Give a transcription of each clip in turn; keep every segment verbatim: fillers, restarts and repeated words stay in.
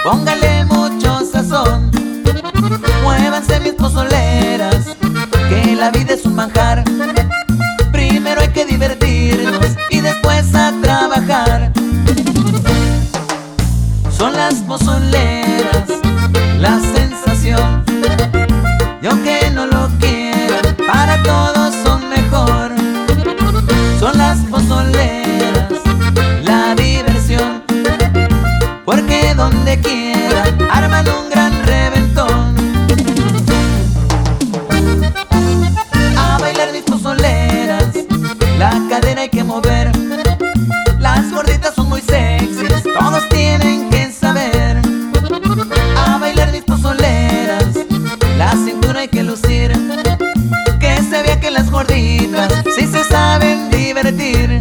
póngale mucho sazón. Muévanse mis pozoleras, que la vida es un manjar. Primero hay que divertirnos y después a trabajar. Son las pozoleras la sensación, y aunque no lo quieran, para todos son mejor. Son las pozoleras la diversión, porque donde quieran arman un gran reventón. A bailar mis pozoleras, la cadera hay que mover. Las gorditas son muy sexys, todos tienen que saber. A bailar mis pozoleras, la cintura hay que lucir, que se vea que las gorditas sí se saben divertir.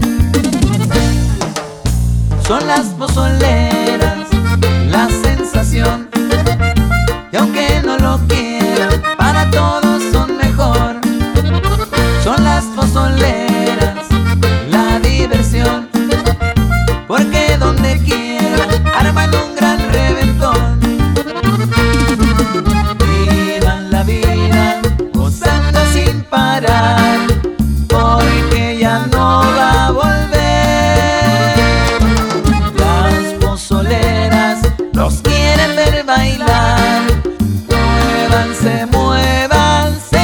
Son las pozoleras la sensación, y aunque no lo quieran, para todos son mejor. Son las pozoleras la diversión, porque donde quieran arman un gran reventón. Vivan la vida gozando sin parar, porque ya no va a volver. Las pozoleras los quieren ver bailar. Muévanse, muévanse.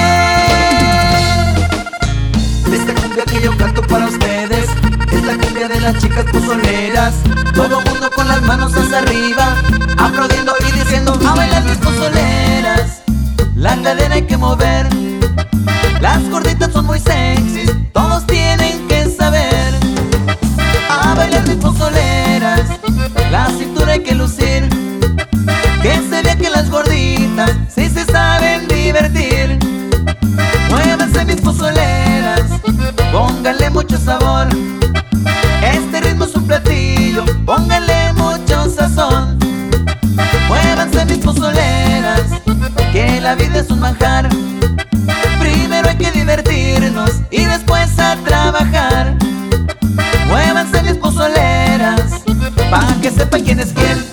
Esta cumbia que yo canto para ustedes es la cumbia de las chicas pozoleras. Todo mundo con las manos hacia arriba, aplaudiendo y diciendo: a bailar mis pozoleras. La cadera hay que mover, las gorditas son muy sexys, todos tienen que saber. A bailar mis pozoleras, la cintura hay que lucir, que se vea que las gorditas sí se saben divertir. Muévanse mis pozoleras, pónganle mucho sabor. Este ritmo es un platillo, pónganle mucho sazón. Muévanse mis pozoleras, que la vida es un manjar. Primero hay que divertirnos y después a trabajar. Muévanse mis pozoleras, pa' que sepan quién es quién.